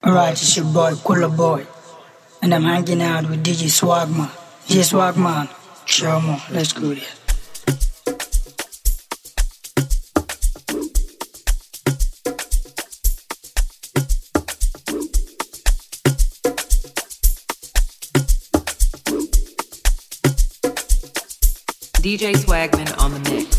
Alright, it's your boy, Cooler Boy. And I'm hanging out with DJ Swagman. DJ Swagman, show me, let's go there. DJ Swagman on the mix.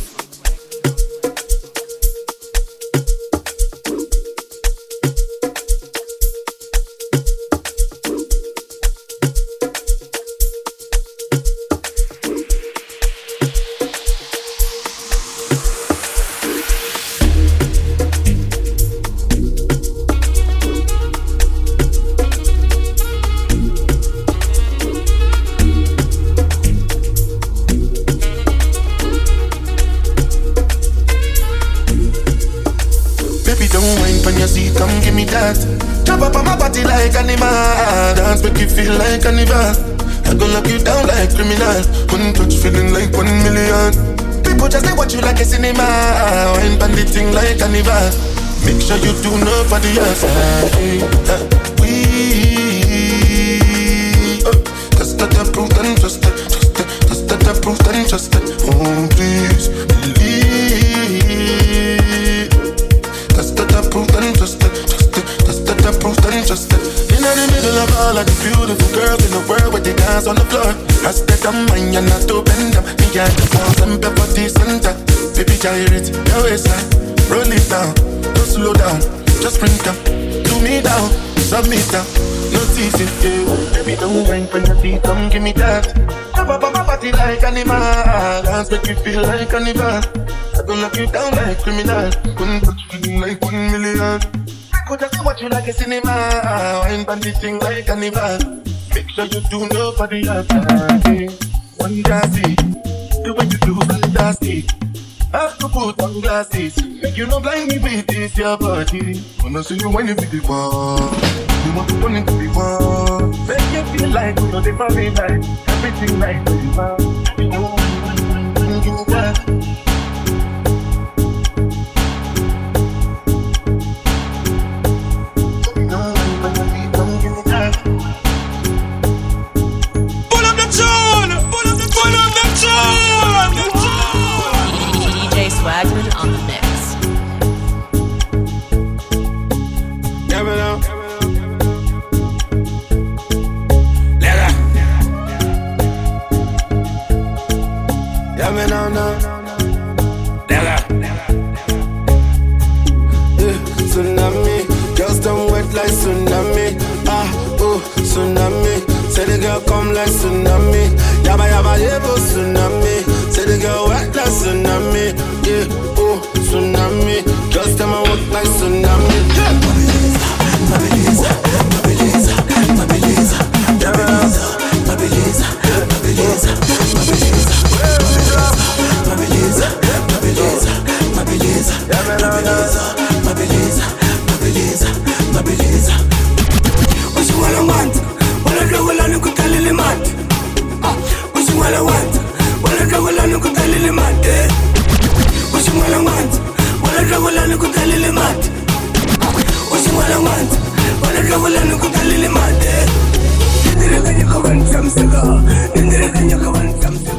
Like carnival, I gon' lock you down like criminal. One touch feeling like 1 million. People just they watch you like a cinema. Wine bandit thing like carnival. Make sure you do nobody else. Just that the proof and just that, just that the proof and just that. Oh please believe. Just that the proof and just that, just that the proof and just that. In the middle of all of the beautiful girls in the world with they dance on the floor. I step on mine and not to bend them. Me got the sounds and pepper the center. Baby gyrate your waistline, roll it down, don't slow down, just bring them to me down, submit down, no teasing. Baby don't whine when your feet come give me that. Jump up on my body like animal, dance make you feel like carnival. I gon' lock you down like criminal. Couldn't touch feeling like 1 million. Just watch you like a cinema. Wine bandit thing like carnival. Make sure you do nobody else. One glassy, the way you do fantastic. Have to put on glasses. Make you not blind me with this your body. Wanna see you when you feel the war. You want to turn into the war. Make you feel like you know the family life. Everything like the war. You know when you got. DJ Swagman on the mix. Yeah, man, now. Yeah, man, now. Tsunami, girls done wet like tsunami. Ah, oh, tsunami. Say the girl come like tsunami. Yaba yaba yebo tsunami. Say the girl wet like tsunami. Yeah, oh, tsunami. Girls them a walk like tsunami. Yeah. Mabiliza, Mabiliza, Mabiliza, Mabiliza, Mabiliza, Mabiliza, Mabiliza, Mabiliza, Mabiliza, Mabiliza, Mabiliza, Mabiliza, Mabiliza. What you wanna want? Wanna do what I look at the limit. What you wanna want? Wanna do what I look at the limit. What you wanna want? Wanna do what I look at the limit. What you wanna want? Wanna do what I look at the limit. Didn't you go and jump cigar? Didn't you go and jump cigar?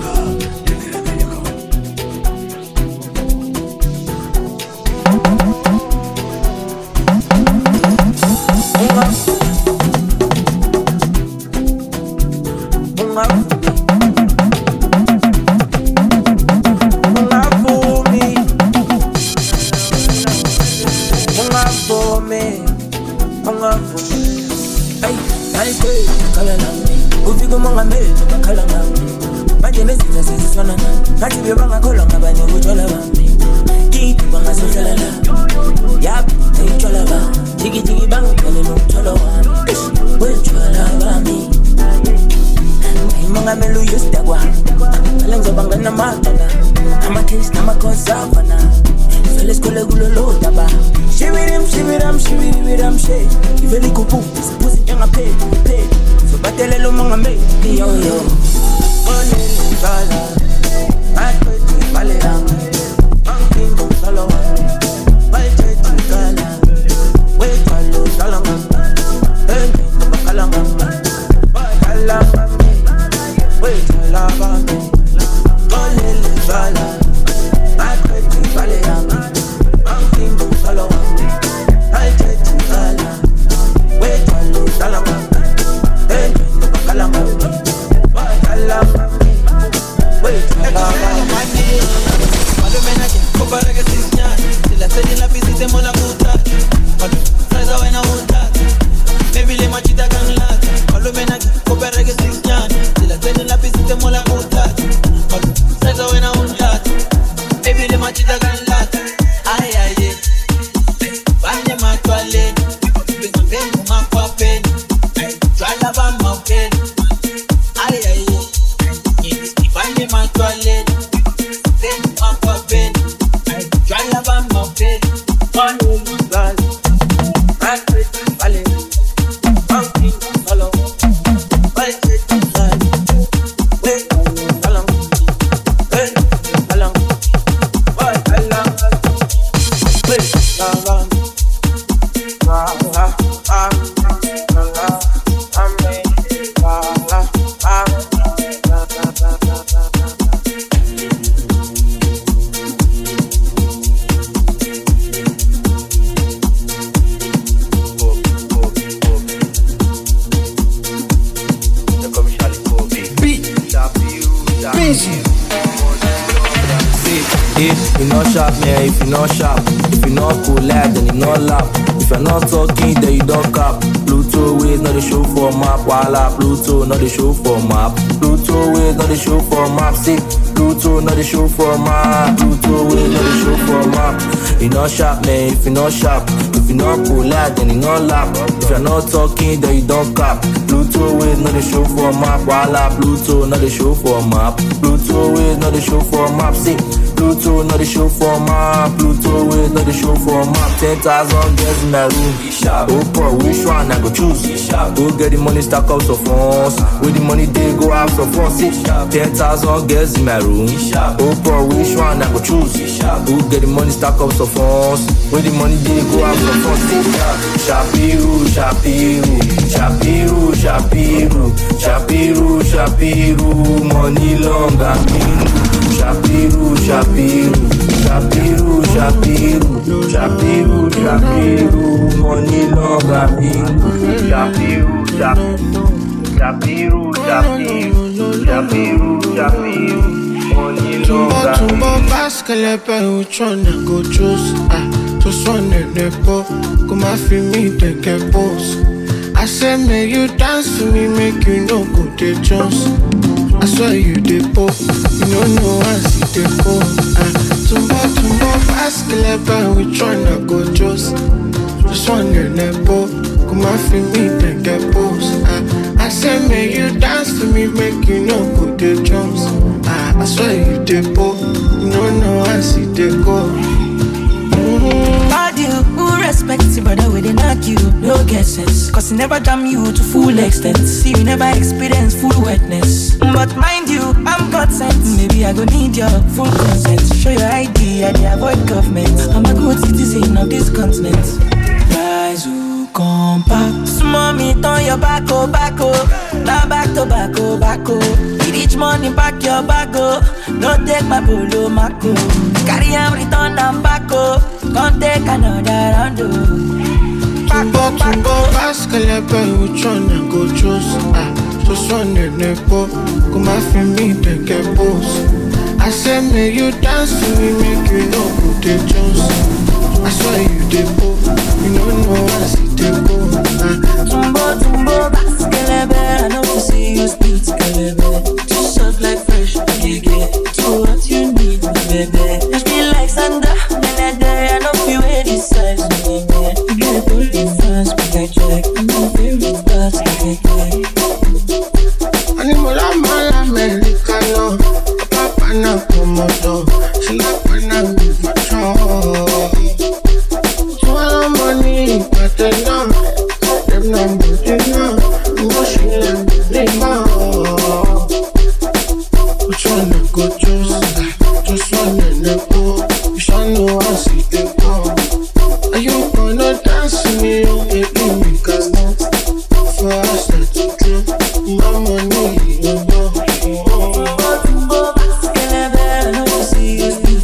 sharp, man, if you not sharp. If you not collab, then you not laugh. If you're not talking, then you don't cap. Pluto ways, not the show for map. Wala, Pluto, not the show for map. Pluto ways, not the show for map. See, Pluto, not the show for map. Pluto ways, not the show for map. You not sharp, man, if you not sharp. If you not collab, then you not laugh. If you're not talking, then you don't cap. Pluto ways, not the show for map. Wala, Pluto, not the show for map. Pluto ways, not the show for map. See, Pluto, not the show for map. Pluto ways, not the show for map. 10,000 girls in my room. Oh, boy, which one I go choose? Go get the money, stack up some funds. With the money, they go have some fun. See, 10,000 girls in my room. Oh, boy, which one I go choose? Go get the money, stack up some funds. With the money, they go have some fun. See, Shapiru, Shapiru, Shapiru, Shapiru, Shapiru, Shapiru, money long and Shapiru, Shapiru, Shapiru, Shapiru, Shapiru, Shapiru, money long and Shapiru, Shapiru, Shapiru, Shapiru, Shapiru, money long and Tumbo basket, which one I go choose? Just one in the boat, come and feel me, take a pose. I said, make you dance for me, make you no go to Jones. I swear you the pop, you don't know I see the pop. Tumbo basket, which one I go choose? Just one in the boat, come and feel me, take a pose. I said, make you dance for me, make you no go to Jones. I swear you the pop, you don't know I see the pop. Bad you, who respects you, brother, when they knock you, no guesses. Cause he never jam you to full extent. See, you never experience full wetness. But mind you, I'm God sent. Maybe I go need your full consent. Show your ID, I avoid government. I'm a good citizen of this continent. Guys who come back. Small me, turn your back, oh. Now back to back, oh. Each money back your back, oh. Don't take my polo, Mako. Carry him, return them back, oh. Don't take another round, oh. Tumbo basket, which one I go choose? Just one in the boat, come and feel me, take a pose. I said, make you dance for me, make you no go to Jones. I swear you the pop, you don't know I see the pop. Tumbo basket, I know to see you speak, baby. Just soft like fresh, yeah. So what you need, baby? Just feel like Sandra, I know you wear this size, baby. You get all the fans, we can check. I'm my favorite parts, yeah. Animal, Americano, Papa, na Komodo, she like when I move my trunk. Swallow money, but they know, them numbers, they know, no she let me go. Which one I go choose? Just one in the pool, you shall know I see the ball. Are you gonna dance with me, baby, because not for us to do, my money, you know. Tumbo basket, I know to see you speak.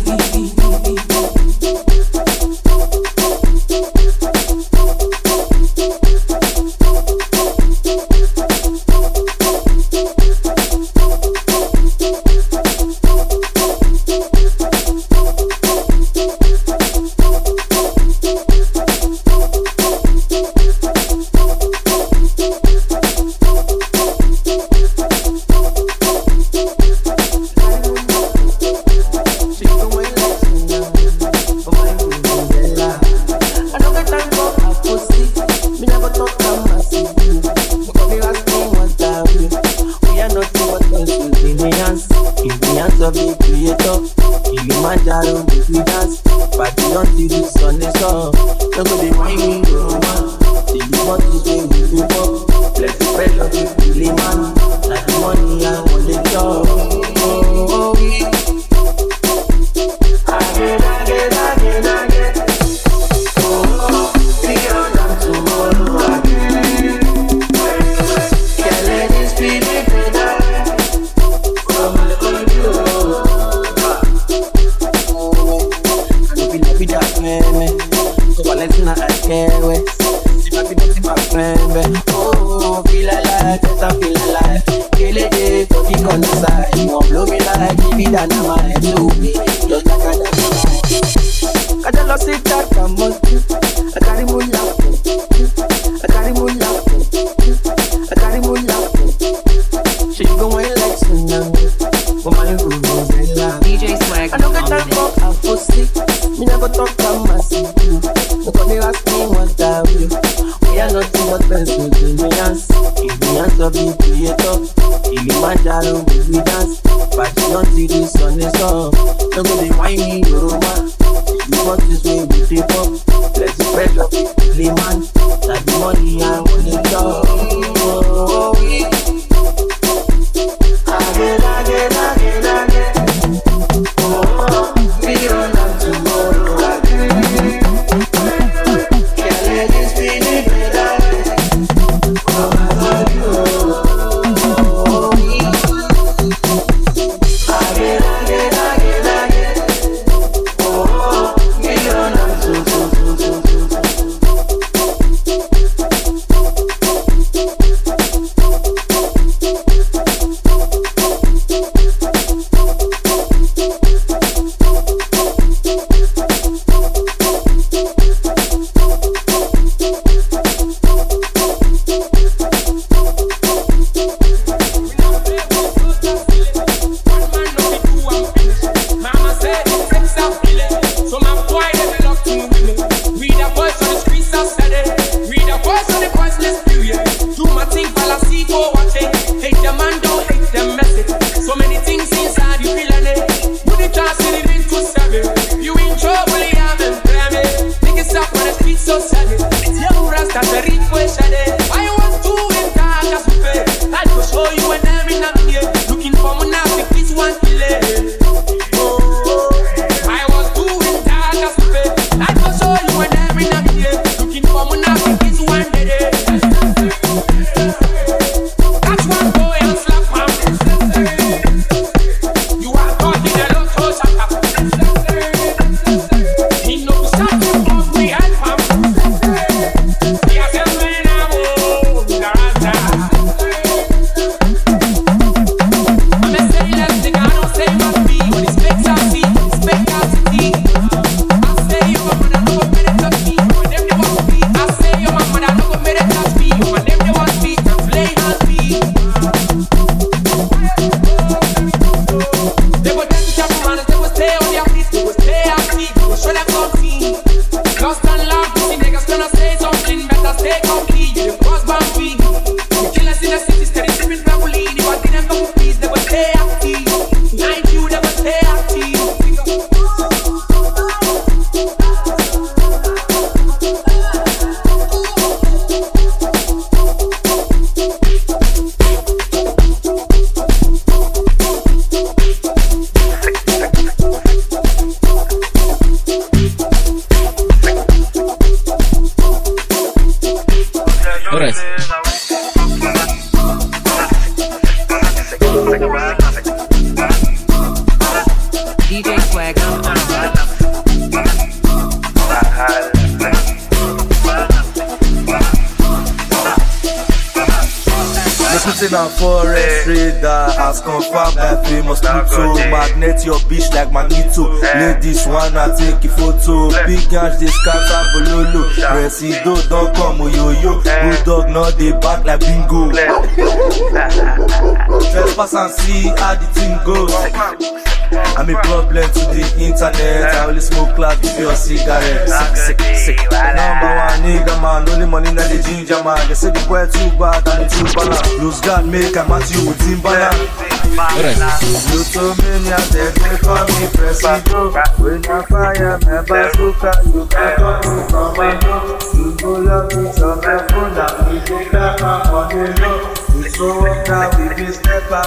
on the side. You won't blow me like me, that I'm my head to me. Just like a lost it that I must do. I carry mullah. I carry mullah. I carry mullah. She go away like tsunami. For my room, DJ Swag. I don't get time for a pussy. Me never talk about myself. Nobody ask me what I will. We are nothing but friends with millions. Give me hands of the creator. Kilimanjaro, we dance. But you don't see the sun is up. Don't go the whiny Yoruba. You want this way we take up. Let's pressure the man. Like the money I want to go. Again. Oh, we don't have tomorrow again. Can't let this be the better. Oh, I love you. Forest radar has confirmed that famous Pluto. Magnet your bitch like Magneto. Ladies wanna take a photo. Big guns they scatter bololo. Presido don't come yo-yo. Bulldog not they back like bingo. Trespass and see how the thing goes. I'm a problem to the internet. I only smoke cloud with your cigarette. Sick. Number one nigga man, only money na the ginger man. They say the boy too bad and the too balance. Lose God make a match you with Timbaland. You told me that they call me Presido. When I fire my bazooka, you can come to commando. You go love me some phone and we take that man on the low. You show up now with this stepper,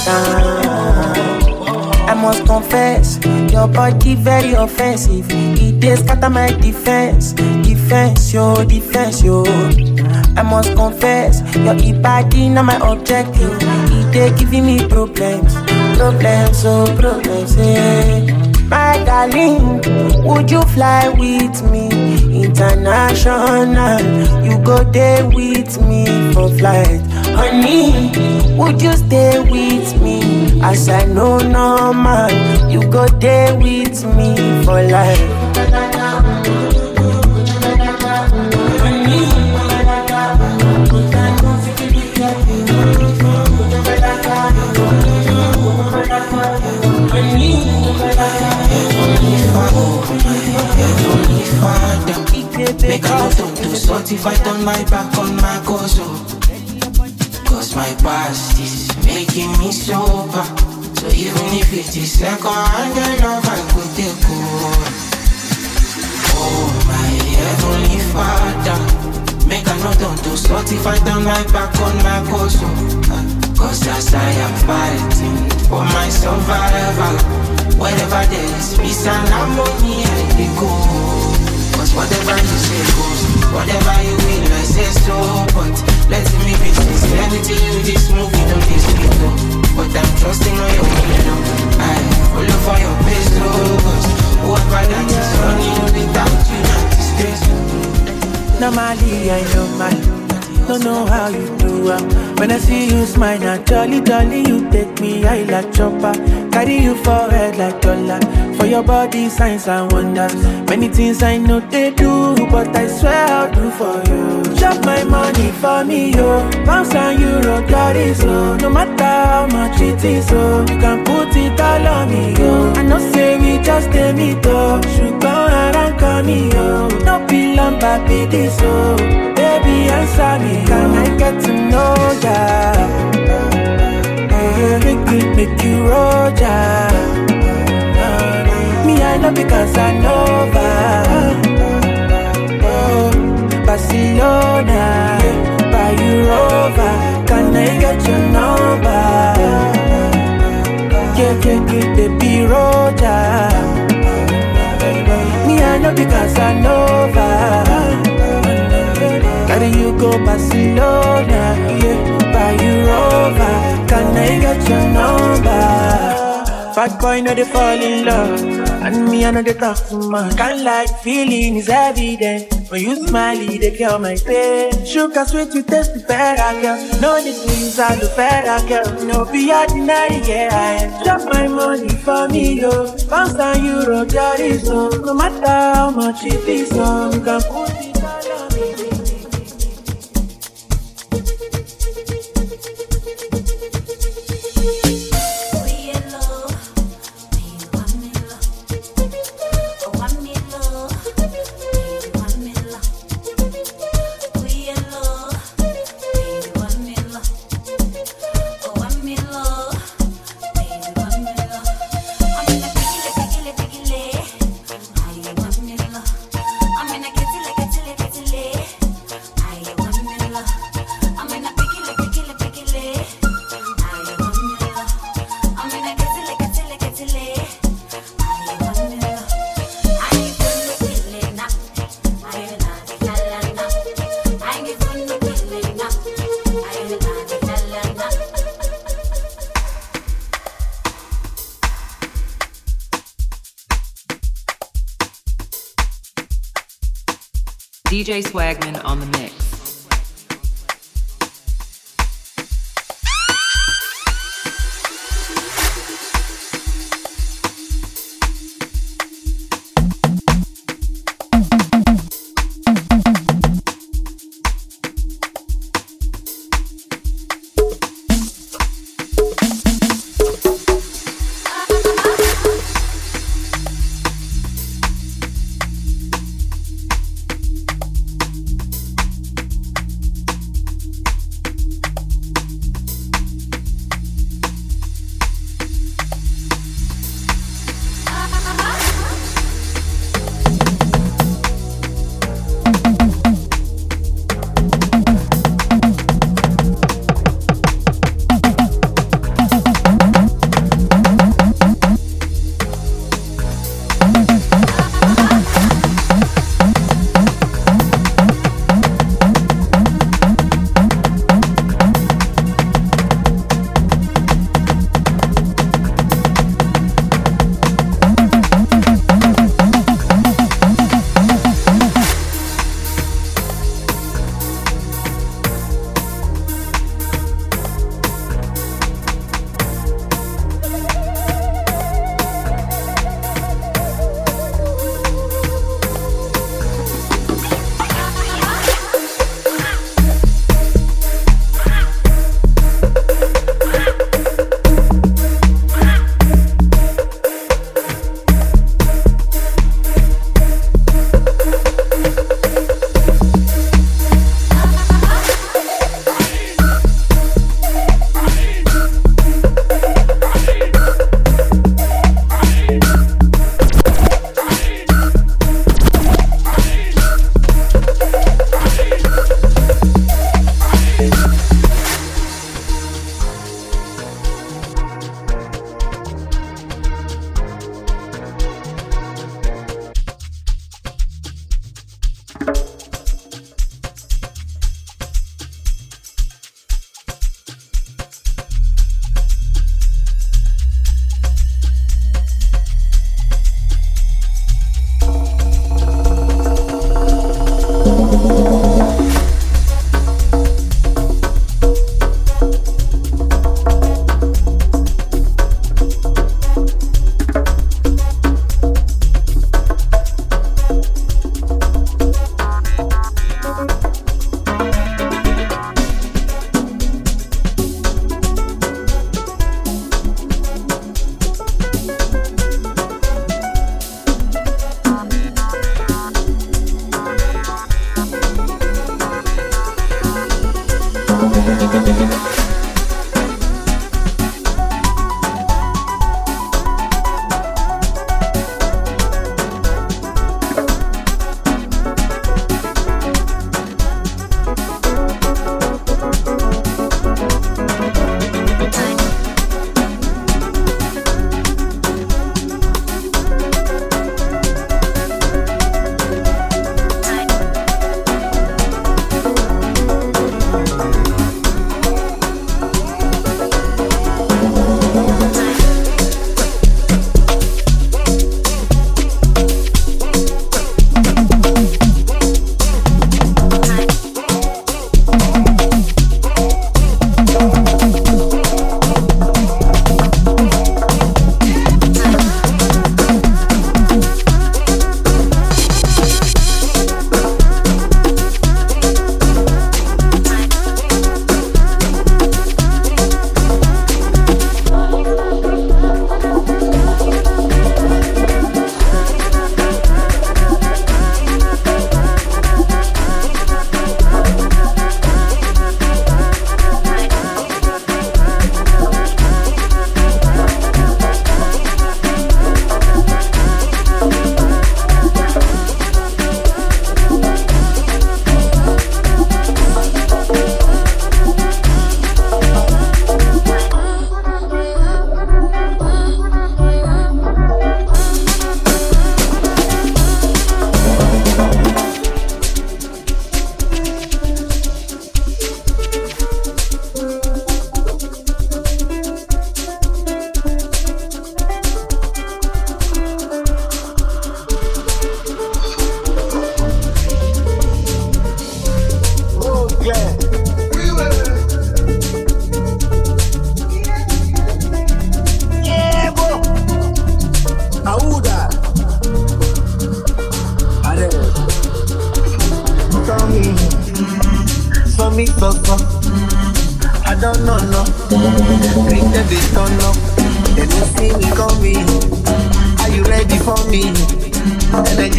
understand. I must confess, your body very offensive. It is scatter my defense, defense, yo. I must confess, your body not my objective. It is giving me problems, yeah. My darling, would you fly with me international? You go there with me for flight. Honey, would you stay with me? As I know normal, you go there with me for life. Make a love to certify on my back on my gozo. Cause my past is making me sober. So even if it is second hand, I love I could take over. Oh my heavenly Father, make a note to certify on my back on my gozo. Cause as I am fighting for my survival, wherever there is peace and harmony, I will go. Cause whatever you say goes, whatever you will, I say so. But let me be sincerity in this movie, don't be sweet though. But I'm trusting on your will, I follow for your best, cause whoever that is running without you, not disgrace. Normally I know my don't know how you do it. When I see you smile, now jolly, you take me high like chopper. Carry you forward like dollar. For your body, signs and wonders. Many things I know they do, but I swear I'll do for you. Chop my money for me, yo. Pounds and euro, that is low. No matter how much it is, so you can put it all on me, yo. I know say we just a meet, oh. Sugar and call me, yo. No be lumber, be this, oh. Baby, answer me, can I get to know ya? Make you roll ya. Me, I know because I know Barcelona, buy you Rover. Can I get your number? Yeah, baby, roll ya. Me, I know because I know Carry you go Barcelona, yeah, buy you Rover. Can I get your number? Fat boy know they fall in love, and me I know they talk too much. Can't like feeling is evident. When you smile, they kill my pain. Sugar sweet, you taste the better, girl. No need to use all the better, girl. No be ordinary, yeah, I am. Drop my money for me, yo. Pounds and euro, that is so. No matter how much it is, so you can put it all on me. DJ Swagman on the mix.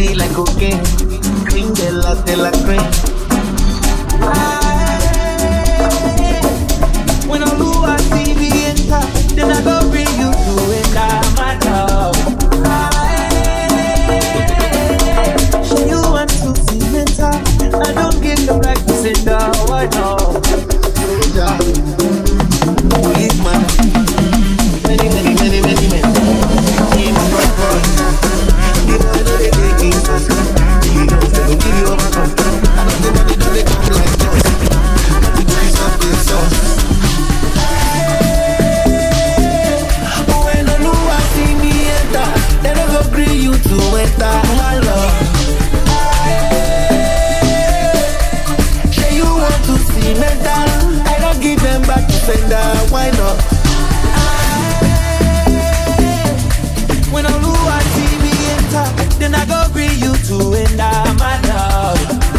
sweetie like cocaine. Cream de la cream. When I do I see me enter, then I go bring you to it, my love. Show you want to see mental. I don't give the practice in the why no. Please man, many men. In my boy, you know they take it fast. You know they give you over come. Nobody don't they come like this. You do something so. When I know I see me enter, they never agree you to enter my love. Say you want to see mental, I don't give them back to sender. Why not? When I know I see me enter, then I go bring you to enter my love.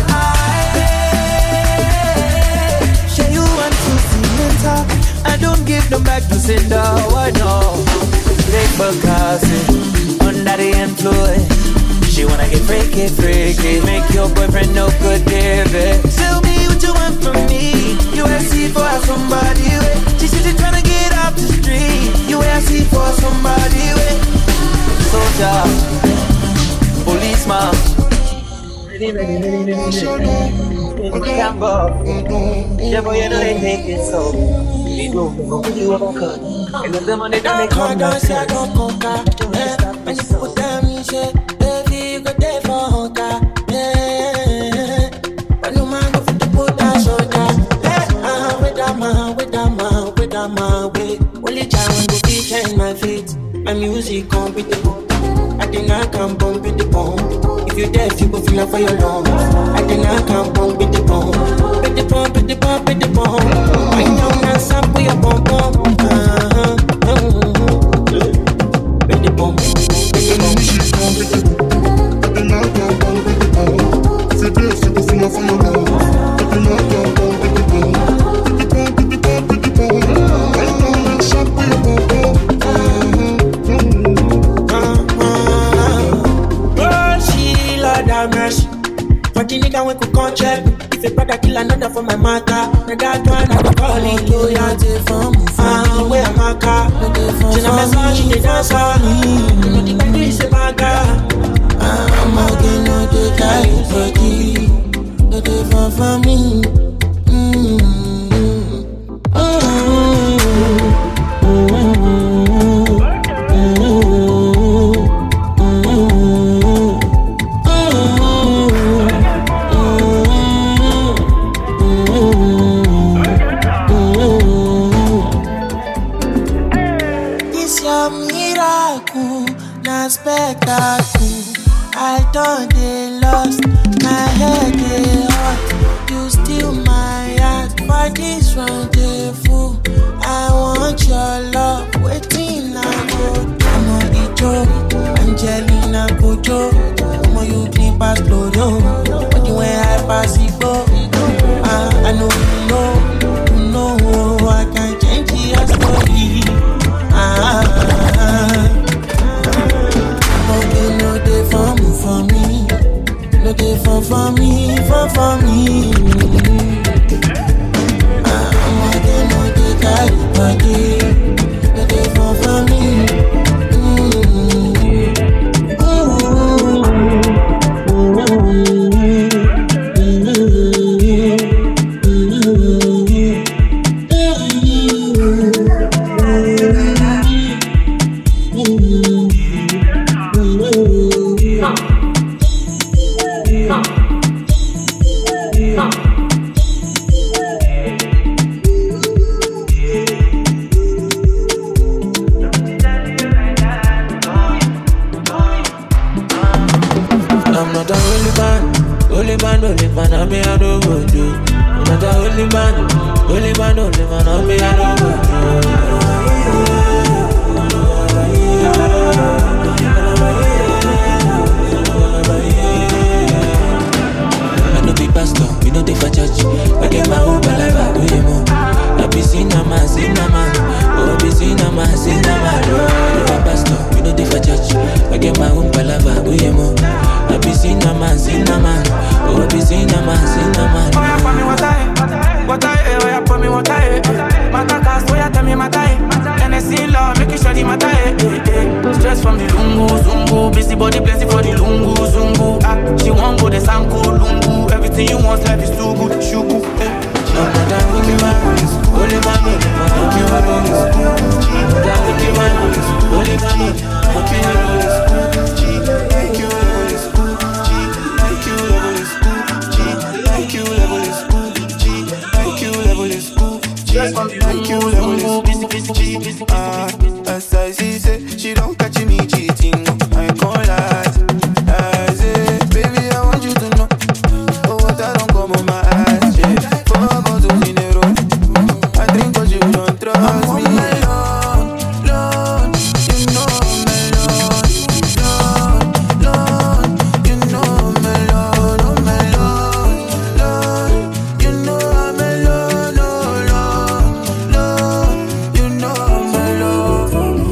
Say you want to see mental, I don't give them back to sender. Why not? Take Bacassi under the influence. She wanna get freaky, make your boyfriend no good, David. Tell me what you want from me. You ask for somebody with. She said she's tryna get off the street. You ask for somebody with. Soldier, policeman. Yeah, boy, you know they take it so. We go put you up on cut. And the money don't make come down. I don't conquer. When you put down me shit, baby, you go there for hunker. Yeah. When you man go for the put down shoulder. With that man, wait. Only time go be change my feet. My music come with the boom. I think I can bump with the bomb. If you deaf, you go feel like for your lungs. I think I can bump with the bomb. With the bomb, with the bomb, with the bomb. I don't know some way your bomb bomb. With the bomb, with the bomb. I think I can bump with the bomb. If you deaf, you go feel like for your lungs. I think I can bump with the bomb. With the bomb, with the bomb, with the bomb. I don't know some way your bomb bomb. Mercy. For the nigga we could come check. If a brother kill another for my matter, now that one I go call it. Loyalty from where I'm a car. She not message, she dey dance for me. You know the guy is a bagger. I'm again no dey carry body. No dey fall for me. I done they lost, my head they hot. You steal my heart, for this rendezvous. I want your love, waiting I go. I'm on the joke, Angelina Kojo. I'm on you clean past Lodo, but you ain't high pass it go. I know you know, I can change your story. No dey for me, no dey for me. I'm again no dey carry body, no dey for me. Only man, I me I don't go do. I'm not the only man, I me I don't go do. I know be pastor, we know they for church. I get my own life, I do more. I be cinema, oh be cinema. I know be pastor, we know they for church. I get my own life, I do more. I be matter, Stress from the lungu, zungu. Busy body plenty for the lungu, zungu. Ah, she won't go the sanko, lungu. Everything you want, life is too good, shuku, As I see, say she don't catch me cheating. I can't lie. I say, baby, I want you to know. Oh, what I don't come on my eyes. Yeah, for bottles in a row. I drink but you don't trust me. Lord, you know me, Lord, you know me, Lord, oh my Lord, you know I'm alone, oh Lord, you know I'm alone.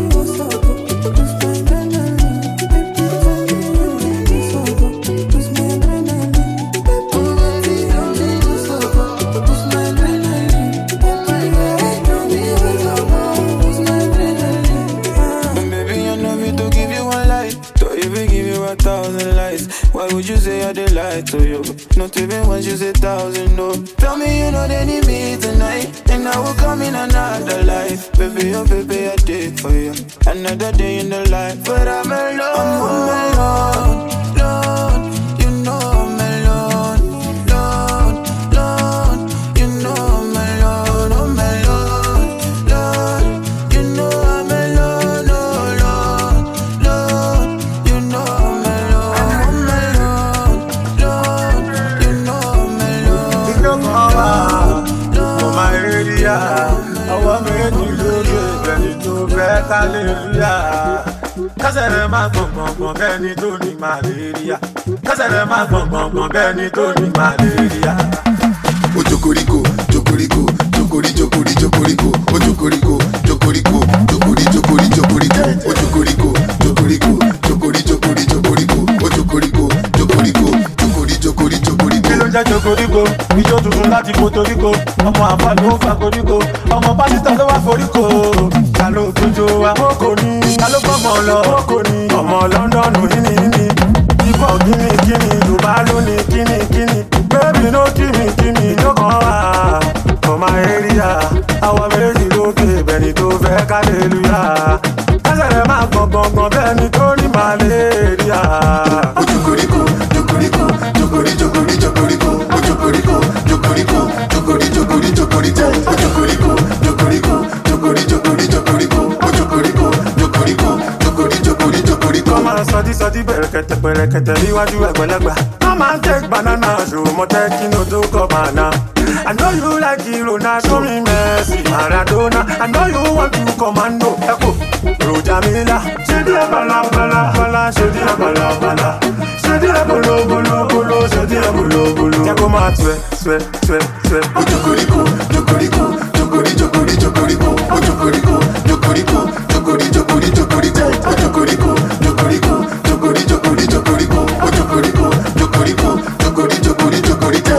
Baby, I know me to give you one life, to even give you 1,000 lies. Why would you say I did lie to you? Not even once you say 1,000 no. Tell me you know they need me tonight, and I will come in another life. Baby, oh baby, I did for you. Another day in the life, but I'm alone. I'm alone, Lord, you know I'm alone. Lord, you know I'm alone. Oh my Lord, you know I'm alone. Oh Lord, you know I'm alone. I'm alone, Lord, you know I'm alone. For my area, I want me to look ready to bet hallelujah. Kásẹ̀rẹ̀ máa gbọ̀ngbọ̀ngbọ̀n bẹ́ẹ̀ ni tó ní malaria. Kásẹ̀rẹ̀ máa gbọ̀ngbọ̀ngbọ̀n bẹ́ẹ̀ ni tó ní malaria. Ojokoriko, jokoriko, jokori, jokori, jokoriko. Ojokoriko, jokoriko, jokori, jokori, jokoriko. Ojokoriko, jokoriko, jokori, jokori, jokoriko. Ojokoriko, jokoriko, jokori, jokori, jokoriko. Kí ló jẹ́ jokoriko? Ijó tuntun láti Puerto Rico. Ọmọ àfà ló fa koríko. Ọmọ pásítọ̀ ló wá foríko. Ta ló tójó wa? Kókò ní. Ta ló gbọ́mọ lọ? Kókò ní. Ọmọ London yínníyínní. Ikọ̀ kíníkíní. Yorùbá ló ní kíníkíní. Baby no kíníkíní ló kàn wá. For my area, àwọn méjì lókè bẹ́ẹ̀ni tó fẹ́ hallelujah. Kásẹ̀rẹ̀ máa gbọ̀ngbọ̀ngbọ̀n bẹ́ẹ̀ni tó ní malaria. Ojokoriko, jokoriko, jokori, jokori, jokoriko. Ojokoriko, jokoriko, jokori, jokori, jokoriko. Ojokoriko, jokoriko, jokori, jokori, jokoriko. Ojokoriko, jokoriko, jokori, jokori, jokoriko. Come on, sọdí pẹ̀rẹ̀kẹ̀tẹ̀ níwájú àgbàlagbà. Come and take banana, show mo take no to come banana. I know you like Irona, show me Messi, Maradona. I know you want to commando, Echo, Rojamila. Ṣé díẹ̀ bala, ṣé díẹ̀ bala. Ṣé díẹ̀ bolo, ṣé díẹ̀ bolo. Jẹ́ kó máa tuẹ̀. Ojokoriko, jokoriko, jokori, jokori, jokoriko. Ojokoriko, jokoriko, jokori, jokori, jokoriko. Ojokoriko, jokoriko, jokori, jokori, jokoriko. Ojokoriko, jokoriko, jokori, jokori, jokoriko.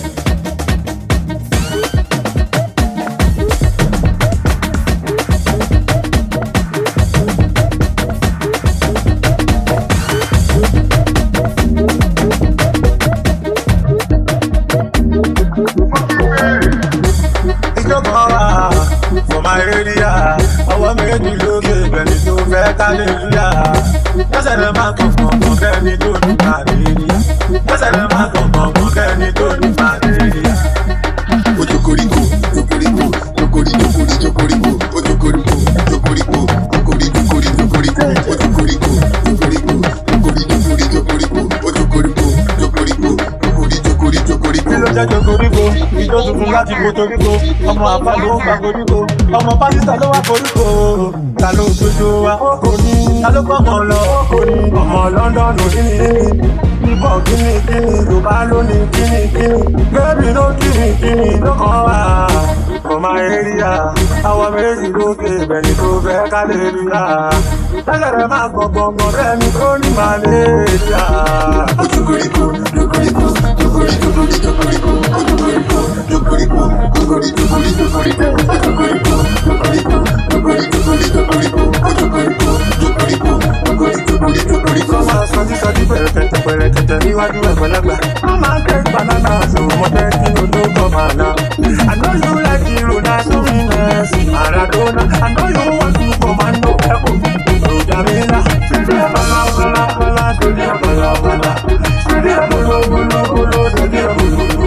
For my area, àwọn méjì lókè bẹ́ẹ̀ni tó fẹ́ hallelujah. Kásẹ̀rẹ̀ máa gbọ̀ngbọ̀ngbọ̀n bẹ́ẹ̀ni tó ní malaria. Kásẹ̀rẹ̀ máa gbọ̀ngbọ̀ngbọ̀n bẹ́ẹ̀ni tó ní malaria. Ojokoriko, jokoriko, jokori, jokori, jokoriko. Ojokoriko, jokoriko, jokori, jokori, jokoriko. Ojokoriko, jokoriko, jokori, jokori, jokoriko. Ojokoriko, jokoriko, jokori, jokori, jokoriko. Kí ló jẹ́ jokoriko? Ijó tuntun láti Puerto Rico. Ọmọ àfà ló fa koríko. Ọmọ pásítọ̀ ló wá koríko. Ta ló tójó wa? Kókò ní. Ta ló gbọ́mọ lọ? Kókò ní. Ọmọ London yínníyínní. Ikọ̀ kíníkíní. Yorùbá ló ní kíníkíní. Baby no kíníkíní ló kàn wá. for my area. Àwọn méjì lókè bẹ̀ni tó fẹ́ kálẹ̀lúyà. Lẹ́gẹ̀rẹ̀ máa gbọ̀ngbọ̀ngbọ̀n bẹ́ni tó ní màlẹ́ríà. Kọ́má sọ́jí pẹ̀rẹ̀kẹ̀tẹ̀ níwájú ẹ̀gbọ́lágbà. Wọ́n máa ń tẹ́ banana so mo fẹ́ kí o tó kọ́ máa ná. I know you like hero na so winners Maradona. I know you want to commando ẹ̀kọ́ Rojamila. Sídìí balabala, sídìí balabala, sídìí bolobolo, sídìí bolobolo.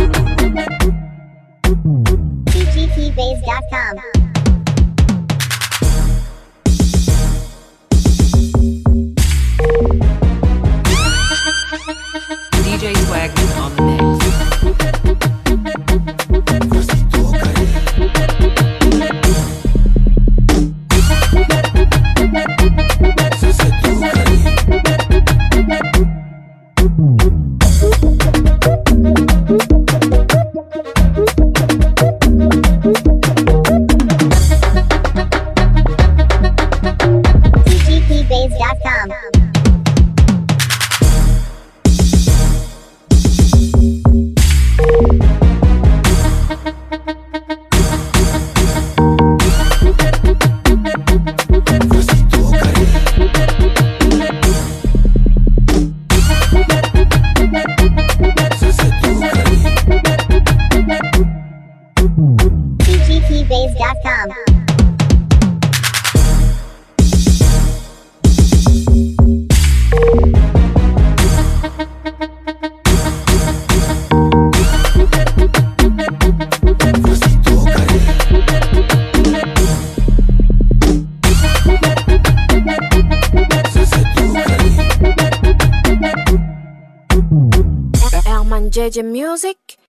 TGTBase.com. DJ Swagman on the mix. TGTBase.com. TGTBase.com. Herman JJ Music.